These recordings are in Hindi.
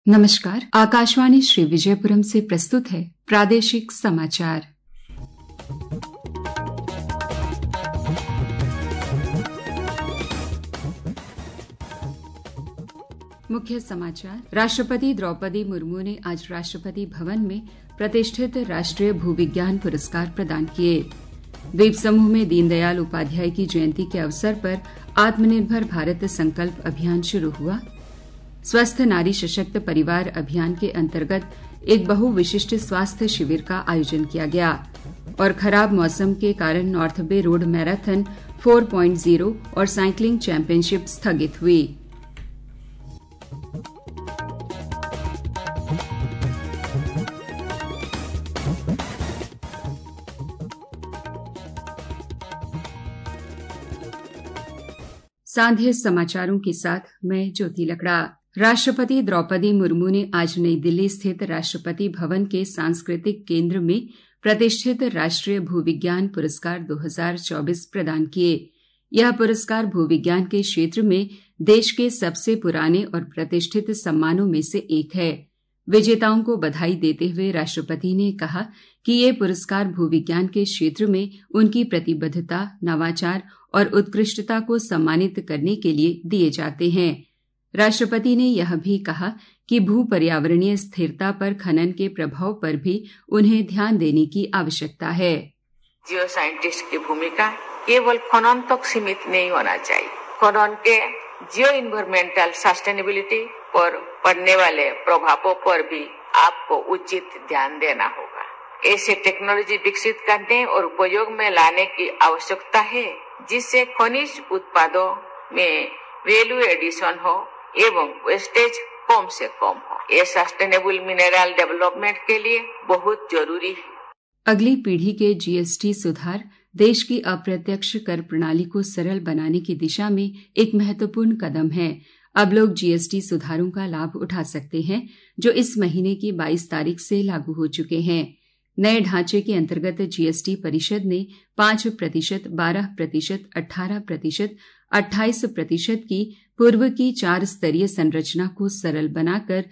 नमस्कार। आकाशवाणी श्री विजयपुरम से प्रस्तुत है प्रादेशिक समाचार। मुख्य समाचार। राष्ट्रपति द्रौपदी मुर्मू ने आज राष्ट्रपति भवन में प्रतिष्ठित राष्ट्रीय भूविज्ञान पुरस्कार प्रदान किए। द्वीप समूह में दीनदयाल उपाध्याय की जयंती के अवसर पर आत्मनिर्भर भारत संकल्प अभियान शुरू हुआ। स्वस्थ नारी सशक्त परिवार अभियान के अंतर्गत एक बहुविशिष्ट स्वास्थ्य शिविर का आयोजन किया गया और खराब मौसम के कारण नॉर्थ बे रोड मैराथन 4.0 और साइकिलिंग चैंपियनशिप स्थगित हुई। सांध्य समाचारों के साथ मैं ज्योति लकड़ा। राष्ट्रपति द्रौपदी मुर्मू ने आज नई दिल्ली स्थित राष्ट्रपति भवन के सांस्कृतिक केंद्र में प्रतिष्ठित राष्ट्रीय भूविज्ञान पुरस्कार 2024 प्रदान किए। यह पुरस्कार भूविज्ञान के क्षेत्र में देश के सबसे पुराने और प्रतिष्ठित सम्मानों में से एक है। विजेताओं को बधाई देते हुए राष्ट्रपति ने कहा कि ये पुरस्कार भूविज्ञान के क्षेत्र में उनकी प्रतिबद्धता, नवाचार और उत्कृष्टता को सम्मानित करने के लिए दिए जाते हैं। राष्ट्रपति ने यह भी कहा कि भू पर्यावरणीय स्थिरता पर खनन के प्रभाव पर भी उन्हें ध्यान देने की आवश्यकता है। जियो साइंटिस्ट की भूमिका केवल खनन तक सीमित नहीं होना चाहिए। खनन के जियो इन्वायरमेंटल सस्टेनेबिलिटी पर पड़ने वाले प्रभावों पर भी आपको उचित ध्यान देना होगा। ऐसे टेक्नोलॉजी विकसित करने और उपयोग में लाने की आवश्यकता है जिससे खनिज उत्पादों में वैल्यू एडिशन हो एवं वेस्टेज कम से कम हो। ये सस्टेनेबल मिनरल डेवलपमेंट के लिए बहुत जरूरी है। अगली पीढ़ी के जीएसटी सुधार देश की अप्रत्यक्ष कर प्रणाली को सरल बनाने की दिशा में एक महत्वपूर्ण कदम है। अब लोग जीएसटी सुधारों का लाभ उठा सकते हैं जो इस महीने की 22 तारीख से लागू हो चुके हैं। नए ढांचे के अंतर्गत जीएसटी परिषद ने 5%, 12%, 18%, 28% की पूर्व की 4 स्तरीय संरचना को सरल बनाकर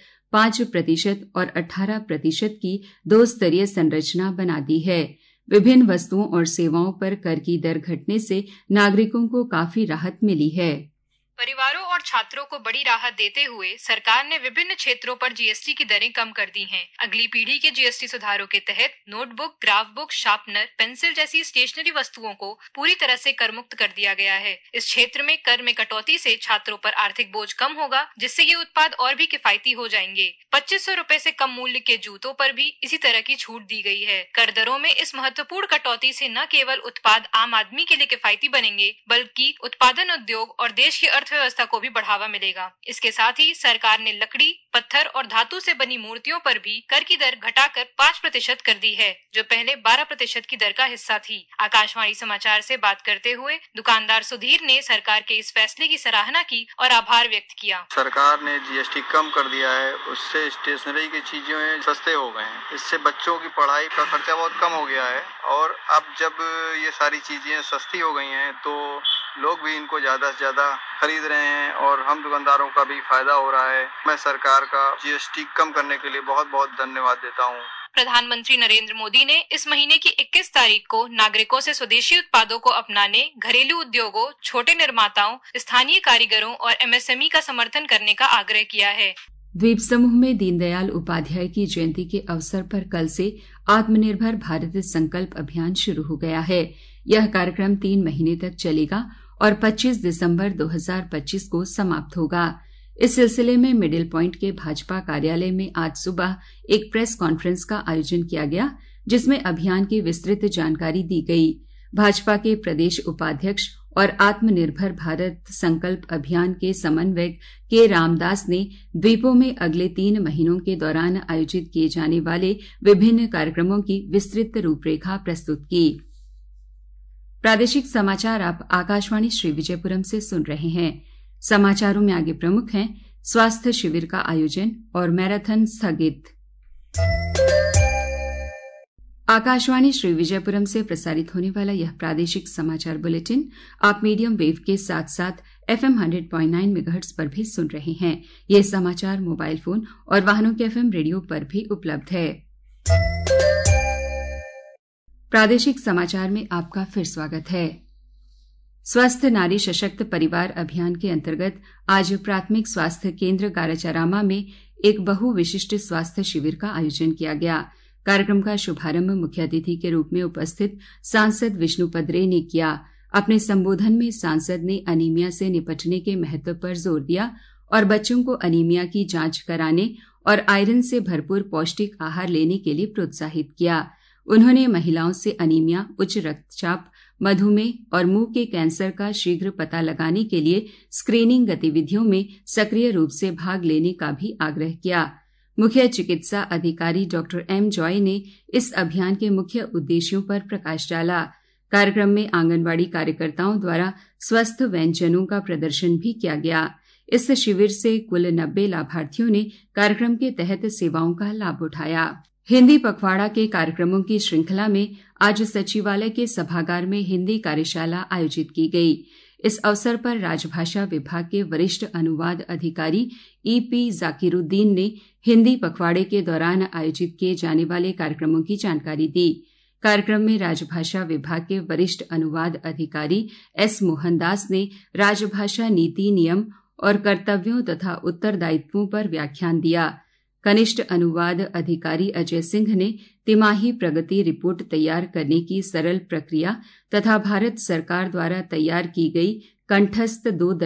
5% और 18% की 2 स्तरीय संरचना बना दी है। विभिन्न वस्तुओं और सेवाओं पर कर की दर घटने से नागरिकों को काफी राहत मिली है। परिवारों और छात्रों को बड़ी राहत देते हुए सरकार ने विभिन्न क्षेत्रों पर जीएसटी की दरें कम कर दी हैं। अगली पीढ़ी के जीएसटी सुधारों के तहत notebook, graph book, sharpener, pencil जैसी स्टेशनरी वस्तुओं को पूरी तरह से कर मुक्त कर दिया गया है। इस क्षेत्र में कर में कटौती से छात्रों पर आर्थिक बोझ कम होगा जिससे ये उत्पाद और भी किफायती हो जाएंगे। 2500 रुपए से कम मूल्य के जूतों पर भी इसी तरह की छूट दी गई है। कर दरों में इस महत्वपूर्ण कटौती से न केवल उत्पाद आम आदमी के लिए किफायती बनेंगे बल्कि उत्पादन उद्योग और देश की अर्थव्यवस्था को भी बढ़ावा मिलेगा। इसके साथ ही सरकार ने लकड़ी, पत्थर और धातु से बनी मूर्तियों पर भी कर की दर घटाकर 5% कर दी है जो पहले 12% की दर का हिस्सा थी। आकाशवाणी समाचार से बात करते हुए दुकानदार सुधीर ने सरकार के इस फैसले की सराहना की और आभार व्यक्त किया। सरकार ने जीएसटी कम कर दिया है, उससे स्टेशनरी की चीजें सस्ते हो गए हैं। इससे बच्चों की पढ़ाई का खर्चा बहुत कम हो गया है और अब जब ये सारी चीजें सस्ती हो गई हैं तो लोग भी इनको ज्यादा से ज्यादा खरीद रहे हैं और हम दुकानदारों का भी फायदा हो रहा है। मैं सरकार का जीएसटी कम करने के लिए बहुत बहुत धन्यवाद देता हूँ। प्रधानमंत्री नरेंद्र मोदी ने इस महीने की 21 तारीख को नागरिकों से स्वदेशी उत्पादों को अपनाने, घरेलू उद्योगों, छोटे निर्माताओं, स्थानीय कारीगरों और एमएसएमई का समर्थन करने का आग्रह किया है। द्वीप समूह में दीनदयाल उपाध्याय की जयंती के अवसर पर कल से आत्मनिर्भर भारत संकल्प अभियान शुरू हो गया है। यह कार्यक्रम 3 महीने तक चलेगा और 25 दिसंबर 2025 को समाप्त होगा। इस सिलसिले में मिडिल पॉइंट के भाजपा कार्यालय में आज सुबह एक प्रेस कॉन्फ्रेंस का आयोजन किया गया जिसमें अभियान की विस्तृत जानकारी दी गई। भाजपा के प्रदेश उपाध्यक्ष और आत्मनिर्भर भारत संकल्प अभियान के समन्वयक के रामदास ने द्वीपों में अगले 3 महीनों के दौरान आयोजित किए जाने वाले विभिन्न कार्यक्रमों की विस्तृत रूपरेखा प्रस्तुत की। प्रादेशिक समाचार आप आकाशवाणी श्री विजयपुरम से सुन रहे हैं। समाचारों में आगे प्रमुख हैं स्वास्थ्य शिविर का आयोजन और मैराथन स्थगित। आकाशवाणी श्री विजयपुरम से प्रसारित होने वाला यह प्रादेशिक समाचार बुलेटिन आप मीडियम वेव के साथ साथ FM 100.9 मेगाहर्ट्ज पर भी सुन रहे हैं। ये समाचार मोबाइल फोन और वाहनों के FM रेडियो पर भी उपलब्ध है। प्रादेशिक समाचार में आपका फिर स्वागत है। स्वस्थ नारी सशक्त परिवार अभियान के अंतर्गत आज प्राथमिक स्वास्थ्य केंद्र गाराचारामा में एक बहु विशिष्ट स्वास्थ्य शिविर का आयोजन किया गया। कार्यक्रम का शुभारंभ मुख्य अतिथि के रूप में उपस्थित सांसद विष्णुपद रे ने किया। अपने संबोधन में सांसद ने अनीमिया से निपटने के महत्व पर जोर दिया और बच्चों को अनीमिया की जांच कराने और आयरन से भरपूर पौष्टिक आहार लेने के लिए प्रोत्साहित किया। उन्होंने महिलाओं से अनीमिया, उच्च रक्तचाप, मधुमेह और मुंह के कैंसर का शीघ्र पता लगाने के लिए स्क्रीनिंग गतिविधियों में सक्रिय रूप से भाग लेने का भी आग्रह किया। मुख्य चिकित्सा अधिकारी डॉक्टर एम जॉय ने इस अभियान के मुख्य उद्देश्यों पर प्रकाश डाला। कार्यक्रम में आंगनबाड़ी कार्यकर्ताओं द्वारा स्वस्थ व्यंजनों का प्रदर्शन भी किया गया। इस शिविर से कुल 90 लाभार्थियों ने कार्यक्रम के तहत सेवाओं का लाभ उठाया। हिंदी पखवाड़ा के कार्यक्रमों की श्रृंखला में आज सचिवालय के सभागार में हिंदी कार्यशाला आयोजित की गई। इस अवसर पर राजभाषा विभाग के वरिष्ठ अनुवाद अधिकारी ईपी जाकिरुद्दीन ने हिंदी पखवाड़े के दौरान आयोजित किए जाने वाले कार्यक्रमों की जानकारी दी। कार्यक्रम में राजभाषा विभाग के वरिष्ठ अनुवाद अधिकारी एस मोहनदास ने राजभाषा नीति, नियम और कर्तव्यों तथा उत्तरदायित्वों पर व्याख्यान दिया। कनिष्ठ अनुवाद अधिकारी अजय सिंह ने तिमाही प्रगति रिपोर्ट तैयार करने की सरल प्रक्रिया तथा भारत सरकार द्वारा तैयार की गई कंठस्थ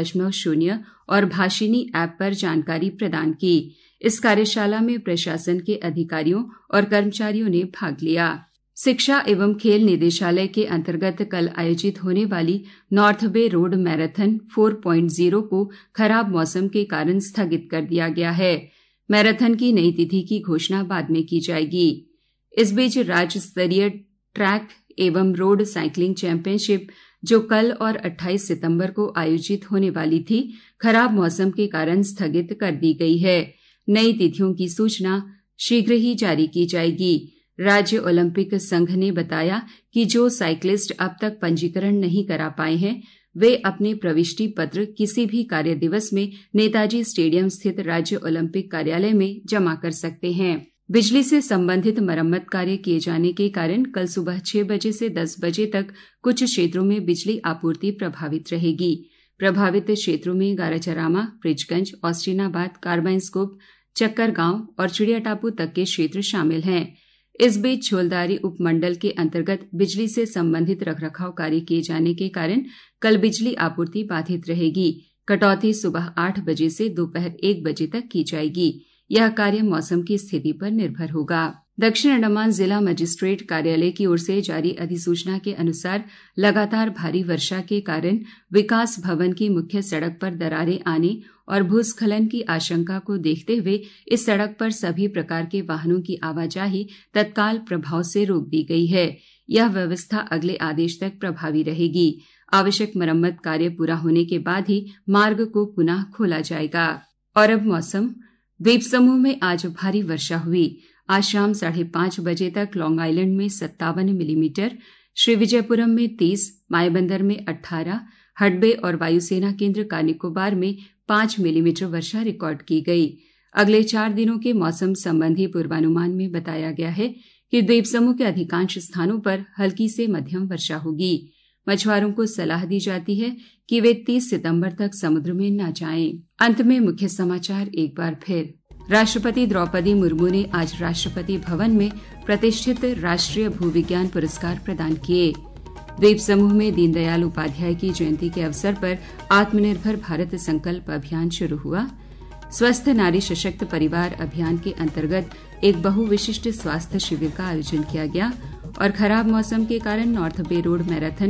2.0 और भाषिनी ऐप पर जानकारी प्रदान की। इस कार्यशाला में प्रशासन के अधिकारियों और कर्मचारियों ने भाग लिया। शिक्षा एवं खेल निदेशालय के अंतर्गत कल आयोजित होने वाली नॉर्थ बे रोड मैराथन 4.0 को खराब मौसम के कारण स्थगित कर दिया गया है। मैराथन की नई तिथि की घोषणा बाद में की जाएगी। इस बीच राज्य स्तरीय ट्रैक एवं रोड साइकिलिंग चैंपियनशिप जो कल और 28 सितंबर को आयोजित होने वाली थी, खराब मौसम के कारण स्थगित कर दी गई है। नई तिथियों की सूचना शीघ्र ही जारी की जाएगी। राज्य ओलंपिक संघ ने बताया कि जो साइक्लिस्ट अब तक पंजीकरण नहीं करा पाए हैं, वे अपने प्रविष्टि पत्र किसी भी कार्य दिवस में नेताजी स्टेडियम स्थित राज्य ओलंपिक कार्यालय में जमा कर सकते हैं। बिजली से संबंधित मरम्मत कार्य किए जाने के कारण कल सुबह 6 बजे से 10 बजे तक कुछ क्षेत्रों में बिजली आपूर्ति प्रभावित रहेगी। प्रभावित क्षेत्रों में गाराचारामा, ब्रिजगंज, ऑस्टिनाबाद, कार्बाइंस्कोप, चक्कर गांव और चिड़िया टापू तक के क्षेत्र शामिल हैं। इस बीच झोलदारी उपमंडल के अंतर्गत बिजली से संबंधित रखरखाव कार्य किए जाने के कारण कल बिजली आपूर्ति बाधित रहेगी। कटौती सुबह 8 बजे से दोपहर 1 बजे तक की जाएगी। यह कार्य मौसम की स्थिति पर निर्भर होगा। दक्षिण अंडमान जिला मजिस्ट्रेट कार्यालय की ओर से जारी अधिसूचना के अनुसार लगातार भारी वर्षा के कारण विकास भवन की मुख्य सड़क पर दरारें आने और भूस्खलन की आशंका को देखते हुए इस सड़क पर सभी प्रकार के वाहनों की आवाजाही तत्काल प्रभाव से रोक दी गई है। यह व्यवस्था अगले आदेश तक प्रभावी रहेगी। आवश्यक मरम्मत कार्य पूरा होने के बाद ही मार्ग को पुनः खोला जाएगा। और अब मौसम। द्वीप समूह में आज भारी वर्षा हुई। आज शाम 5:30 बजे तक लॉन्ग आइलैंड में 57 मिलीमीटर, श्रीविजयपुरम में 30, मायाबंदर में 18, हडबे और वायुसेना केंद्र का निकोबार में 5 मिलीमीटर वर्षा रिकॉर्ड की गई। अगले 4 दिनों के मौसम संबंधी पूर्वानुमान में बताया गया है कि द्वीप समूह के अधिकांश स्थानों पर हल्की से मध्यम वर्षा होगी। मछुआरों को सलाह दी जाती है कि वे 30 सितंबर तक समुद्र में न जाएं। अंत में मुख्य समाचार एक बार फिर। राष्ट्रपति द्रौपदी मुर्मू ने आज राष्ट्रपति भवन में प्रतिष्ठित राष्ट्रीय भूविज्ञान पुरस्कार प्रदान किए। द्वीप समूह में दीनदयाल उपाध्याय की जयंती के अवसर पर आत्मनिर्भर भारत संकल्प अभियान शुरू हुआ। स्वस्थ नारी सशक्त परिवार अभियान के अंतर्गत एक बहुविशिष्ट स्वास्थ्य शिविर का आयोजन किया गया और खराब मौसम के कारण नॉर्थ बे रोड मैराथन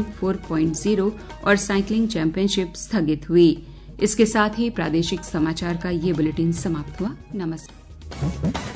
4.0 और साइकिलिंग चैंपियनशिप स्थगित हुई। इसके साथ ही प्रादेशिक समाचार का ये बुलेटिन समाप्त हुआ। नमस्कार।